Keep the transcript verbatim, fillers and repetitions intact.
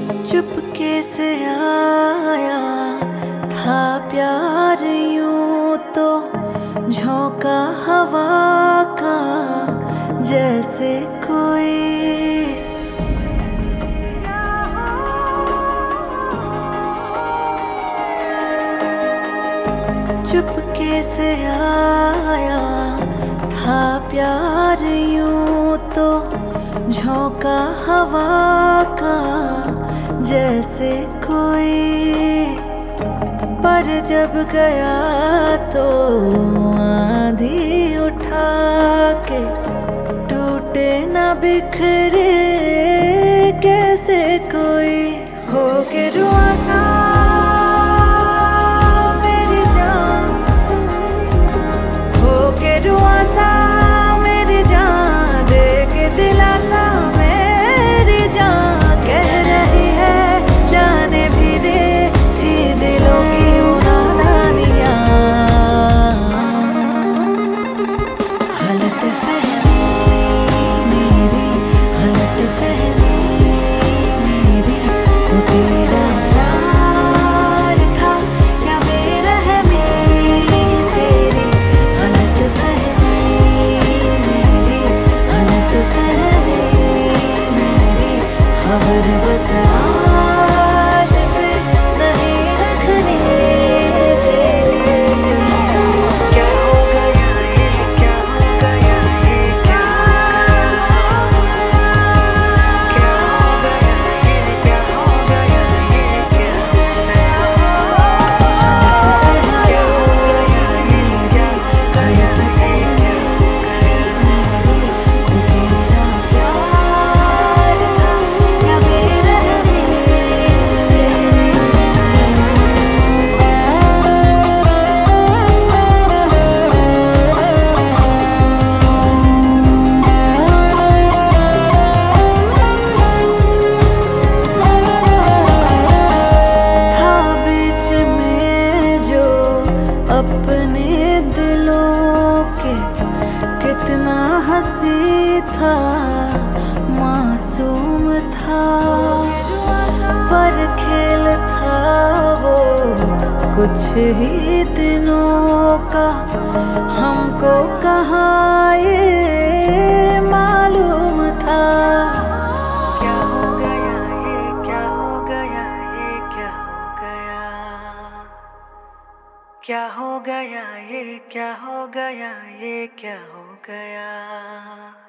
चुपके से आया था प्यार, यूं तो झोंका हवा का जैसे कोई। चुपके से आया था प्यार, यूं तो झोंका हवा का जैसे कोई। पर जब गया तो आंधी उठा के टूटे न बिखरे कैसे कोई। हो के रुआसा मेरी जान, हो के रुआसा मेरी जान, दे के दिलासा मेरी जान। कह रही है जाने भी दे थी दिलों की नादानियां। गलत फहमी मेरी, गलत फहमी मेरी, वो तेरा प्यार था या बेरहमी तेरी। गलत फहमी मेरी, गलत फहमी मेरी, खबर बस आज से नहीं रखनी तेरी। क्या हो गया ये, क्या हो गया ये, क्या क्या हो गया ये, क्या हो गया ये, क्या गलत फहमी मेरी, गलत फहमी मेरी, वो तेरा प्यार था या बेरहमी तेरी। था बीच में जो अपने दिलों के, कितना हंसी था मासूम था। पर खेल था वो कुछ ही दिनों का, हमको कहाँ ये मालूम था। क्या हो गया ये, क्या हो गया ये, क्या हो गया, क्या हो गया ये, क्या हो गया ये, क्या हो गया।